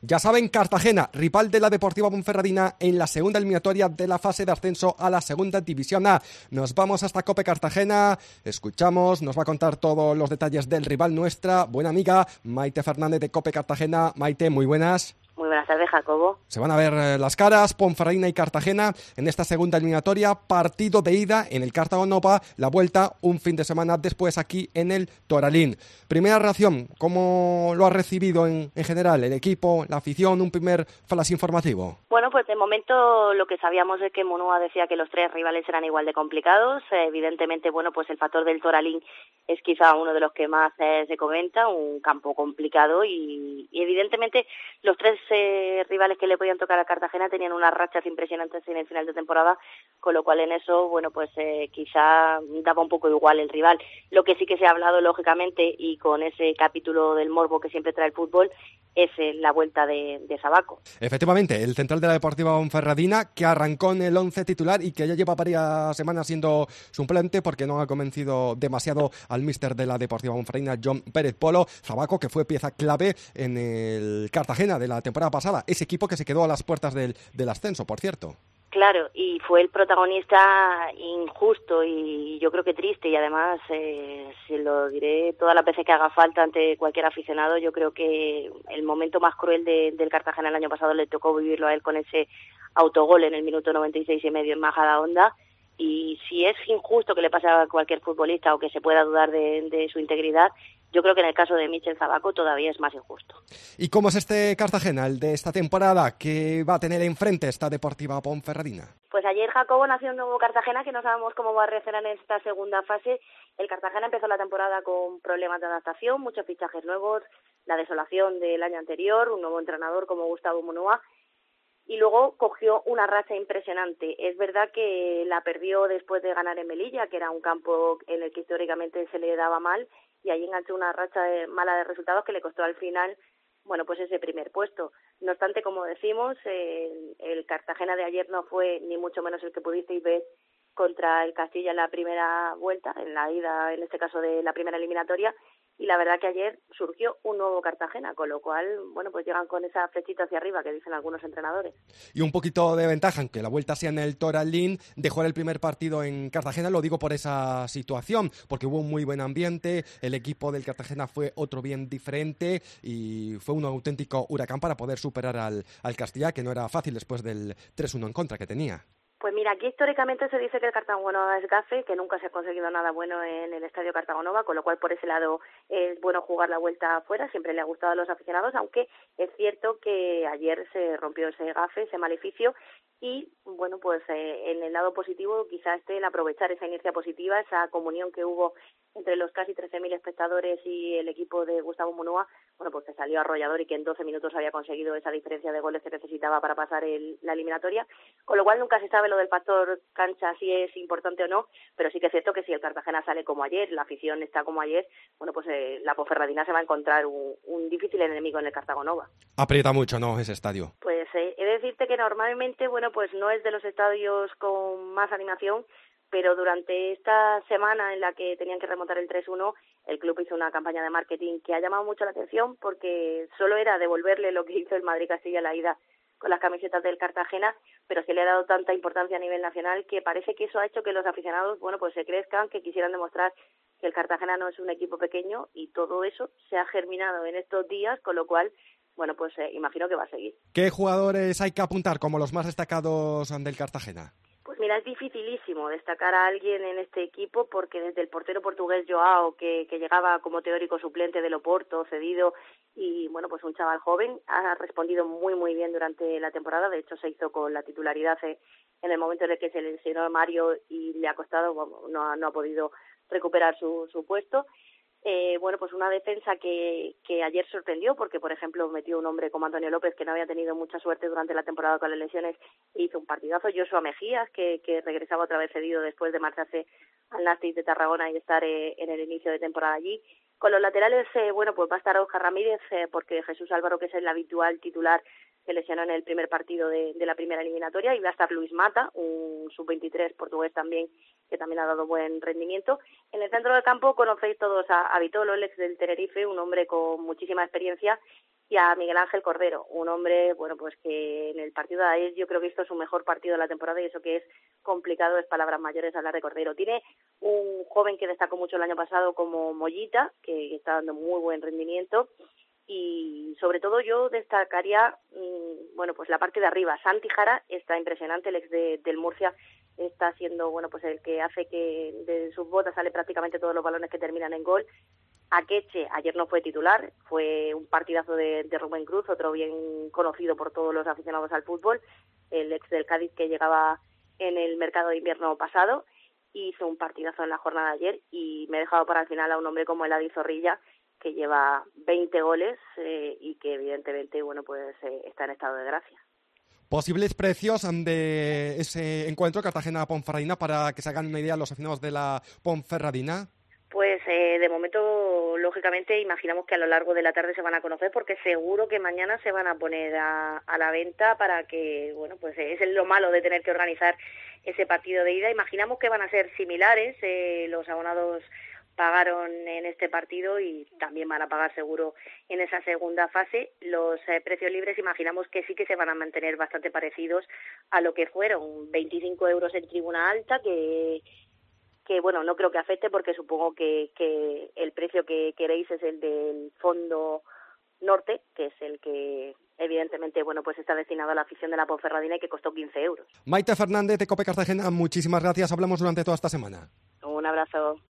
Ya saben, Cartagena, rival de la Deportiva Ponferradina en la segunda eliminatoria de la fase de ascenso a la segunda división A. Nos vamos hasta Cope Cartagena, escuchamos, nos va a contar todos los detalles del rival, nuestra buena amiga Maite Fernández de Cope Cartagena. Maite, muy buenas. Muy buenas tardes, Jacobo. Se van a ver las caras, Ponferradina y Cartagena, en esta segunda eliminatoria, partido de ida en el Cartagonova, la vuelta un fin de semana después aquí en el Toralín. Primera reacción, ¿cómo lo ha recibido en general el equipo, la afición, un primer flash informativo? Bueno, pues de momento lo que sabíamos es que Munúa decía que los tres rivales eran igual de complicados. Evidentemente, bueno, pues el factor del Toralín es quizá uno de los que más se comenta, un campo complicado y evidentemente los tres rivales que le podían tocar a Cartagena tenían unas rachas impresionantes en el final de temporada, con lo cual en eso, bueno, pues quizá daba un poco igual el rival. Lo que sí que se ha hablado, lógicamente, y con ese capítulo del morbo que siempre trae el fútbol, es la vuelta de Sabaco. Efectivamente, el central de la Deportiva Ponferradina, que arrancó en el 11 titular y que ya lleva varias semanas siendo suplente porque no ha convencido demasiado al míster de la Deportiva Ponferradina, John Pérez Polo. Sabaco, que fue pieza clave en el Cartagena de la temporada pasada, ese equipo que se quedó a las puertas del ascenso, por cierto. Claro, y fue el protagonista injusto y yo creo que triste, y además se lo diré todas las veces que haga falta ante cualquier aficionado. Yo creo que el momento más cruel del Cartagena el año pasado le tocó vivirlo a él con ese autogol en el minuto 96,5 en Majadahonda, y si es injusto que le pase a cualquier futbolista o que se pueda dudar de su integridad, yo creo que en el caso de Michel Sabaco todavía es más injusto. ¿Y cómo es este Cartagena, el de esta temporada, que va a tener enfrente esta Deportiva Ponferradina? Pues ayer, Jacobo, nació un nuevo Cartagena que no sabemos cómo va a reaccionar en esta segunda fase. El Cartagena empezó la temporada con problemas de adaptación, muchos fichajes nuevos, la desolación del año anterior, un nuevo entrenador como Gustavo Munúa, y luego cogió una racha impresionante. Es verdad que la perdió después de ganar en Melilla, que era un campo en el que históricamente se le daba mal, y ahí enganchó una racha mala de resultados que le costó al final, bueno, pues ese primer puesto. No obstante, como decimos, el Cartagena de ayer no fue ni mucho menos el que pudisteis ver contra el Castilla en la primera vuelta, en la ida, en este caso de la primera eliminatoria, y la verdad que ayer surgió un nuevo Cartagena, con lo cual, bueno, pues llegan con esa flechita hacia arriba que dicen algunos entrenadores. Y un poquito de ventaja, aunque la vuelta sea en el Toralín, de jugar el primer partido en Cartagena, lo digo por esa situación, porque hubo un muy buen ambiente, el equipo del Cartagena fue otro bien diferente y fue un auténtico huracán para poder superar al Castilla, que no era fácil después del 3-1 en contra que tenía. Pues mira, aquí históricamente se dice que el Cartagonova es gafe, que nunca se ha conseguido nada bueno en el Estadio Cartagonova, con lo cual por ese lado es bueno jugar la vuelta afuera, siempre le ha gustado a los aficionados, aunque es cierto que ayer se rompió ese gafe, ese maleficio, y bueno, pues en el lado positivo quizá esté el aprovechar esa inercia positiva, esa comunión que hubo entre los casi 13.000 espectadores y el equipo de Gustavo Munúa, bueno, pues que salió arrollador y que en 12 minutos había conseguido esa diferencia de goles que necesitaba para pasar la eliminatoria, con lo cual nunca se sabe lo del factor cancha si es importante o no, pero sí que es cierto que si el Cartagena sale como ayer, la afición está como ayer, bueno, pues la Ponferradina se va a encontrar un difícil enemigo en el Cartagonova. Aprieta mucho, ¿no?, ese estadio. Pues he de decirte que normalmente, bueno, pues no es de los estadios con más animación, pero durante esta semana en la que tenían que remontar el 3-1, el club hizo una campaña de marketing que ha llamado mucho la atención porque solo era devolverle lo que hizo el Madrid-Castilla a la ida con las camisetas del Cartagena, pero se le ha dado tanta importancia a nivel nacional que parece que eso ha hecho que los aficionados, bueno, pues se crezcan, que quisieran demostrar que el Cartagena no es un equipo pequeño, y todo eso se ha germinado en estos días, con lo cual, bueno, pues imagino que va a seguir. ¿Qué jugadores hay que apuntar como los más destacados del Cartagena? Pues mira, es dificilísimo destacar a alguien en este equipo porque desde el portero portugués Joao, que llegaba como teórico suplente del Oporto, cedido, y bueno, pues un chaval joven, ha respondido muy bien durante la temporada. De hecho, se hizo con la titularidad en el momento en el que se lesionó Mario y le ha costado, bueno, no ha podido recuperar su puesto. Bueno, pues una defensa que ayer sorprendió porque, por ejemplo, metió un hombre como Antonio López, que no había tenido mucha suerte durante la temporada con las lesiones, e hizo un partidazo. Joshua Mejías, que regresaba otra vez cedido después de marcharse al Nàstic de Tarragona y estar en el inicio de temporada allí. Con los laterales, bueno, pues va a estar Oscar Ramírez, porque Jesús Álvaro, que es el habitual titular, se lesionó en el primer partido de la primera eliminatoria, y va a estar Luis Mata, un sub-23 portugués también, que también ha dado buen rendimiento. En el centro del campo conocéis todos a Vitolo, el ex del Tenerife, un hombre con muchísima experiencia, y a Miguel Ángel Cordero, un hombre, bueno, pues que en el partido de ayer yo creo que hizo su mejor partido de la temporada, y eso que es complicado, es palabras mayores hablar de Cordero. Tiene un joven que destacó mucho el año pasado como Mollita, que está dando muy buen rendimiento, y sobre todo yo destacaría, bueno, pues la parte de arriba. Santi Jara está impresionante, el ex del Murcia está siendo, bueno, pues el que hace que de sus botas sale prácticamente todos los balones que terminan en gol. Akeche ayer no fue titular, fue un partidazo de Rubén Cruz, otro bien conocido por todos los aficionados al fútbol, el ex del Cádiz que llegaba en el mercado de invierno pasado, hizo un partidazo en la jornada de ayer, y me he dejado para el final a un hombre como Eladi Zorrilla, que lleva 20 goles y que evidentemente, bueno, pues está en estado de gracia. Posibles precios de ese encuentro Cartagena-Ponferradina para que se hagan una idea los aficionados de la Ponferradina. Pues de momento, lógicamente, imaginamos que a lo largo de la tarde se van a conocer, porque seguro que mañana se van a poner a la venta para que, bueno, pues es lo malo de tener que organizar ese partido de ida. Imaginamos que van a ser similares, los abonados pagaron en este partido y también van a pagar seguro en esa segunda fase. Los precios libres imaginamos que sí que se van a mantener bastante parecidos a lo que fueron, 25 euros en tribuna alta, que bueno, no creo que afecte, porque supongo que el precio que queréis es el del fondo norte, que es el que evidentemente, bueno, pues está destinado a la afición de la Ponferradina y que costó 15 euros. Maite Fernández de COPE Cartagena, muchísimas gracias. Hablamos durante toda esta semana. Un abrazo.